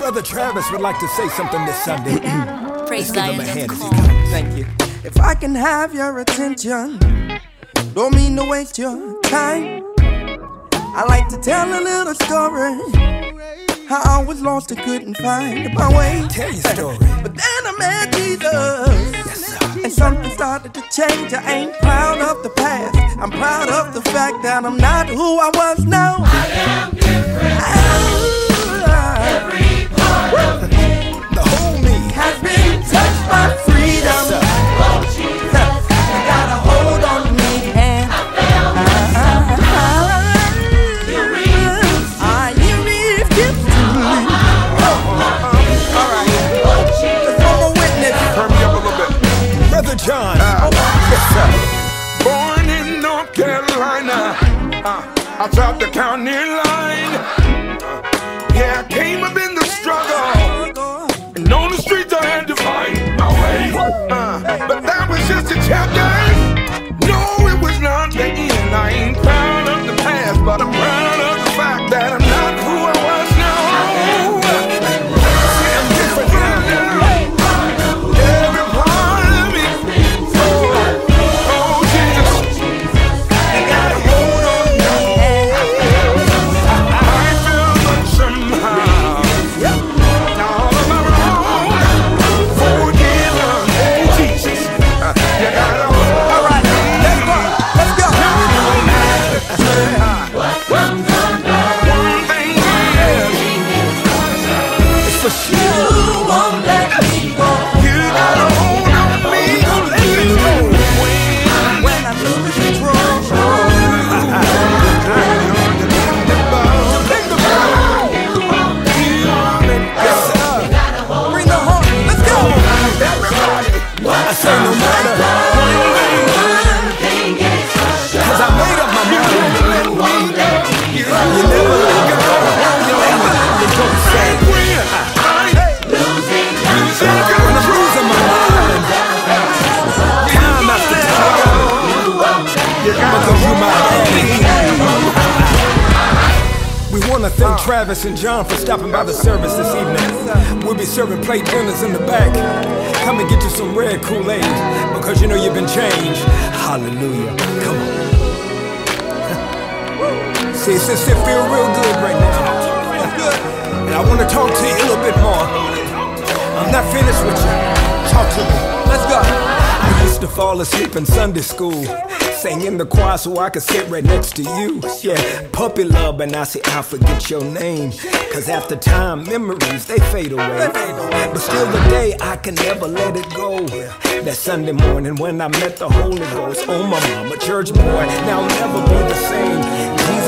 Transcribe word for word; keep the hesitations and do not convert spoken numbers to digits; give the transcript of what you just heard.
Brother Travis would like to say something this Sunday. Praise Give him a Zion hand as he dot com. comes. Thank you. If I can have your attention, don't mean to waste your time. I like to tell a little story, how I was lost and couldn't find my way. Tell your story. But then I met Jesus, Yes, sir. and something started to change. I ain't proud of the past, I'm proud of the fact that I'm not who I was now. I am different. Every part of me The whole me. Has been touched by freedom. Yes, sir. Oh, Jesus, You got a hold on me, and I found myself. You refuse I you refuse to leave. All right, Oh, Jesus, I'm a witness. Turn me up a little bit. Brother John. Yes, sir. Born in North Carolina, uh, outside the county line. Uh, yeah, I came up in the struggle, and on the streets I had to find my way. Uh, but that was just a chapter. No, it was not the end. I ain't proud of the past, but I'm proud of the fact that I'm not who I was now. See, I'm different now. Every part of me. Oh, oh, Jesus. You got a hold on me. I feel like somehow. Now all of my wrong, forgiven. Oh, Jesus. Uh, You got a hold on All right, let's go. Let's go. what comes undone. one thing is, It's for sure. You won't let me go you got a hold on me. Let me go. When when I lose control. Bring the horn. Let's go. I say no matter. Cause I made up my mind. You never let go. You never let go. Say when I'm losing my mind. Time after time. Because you my daddy. We want to thank Travis and John for stopping by the service this evening. We'll be serving plate dinners in the back. Come and get you some red Kool-Aid, because you know you've been changed. Hallelujah. Come on. See, it just it feel real good right now. And I want to talk to you a little bit more. I'm not finished with you. Talk to me. Let's go. I used to fall asleep in Sunday school, sang in the choir so I could sit right next to you. Yeah, puppy love, and I say I forget your name, cause after time, memories, they fade away. But still today, I can never let it go. That Sunday morning when I met the Holy Ghost, oh my mama, church boy, now I'll never be the same. Jesus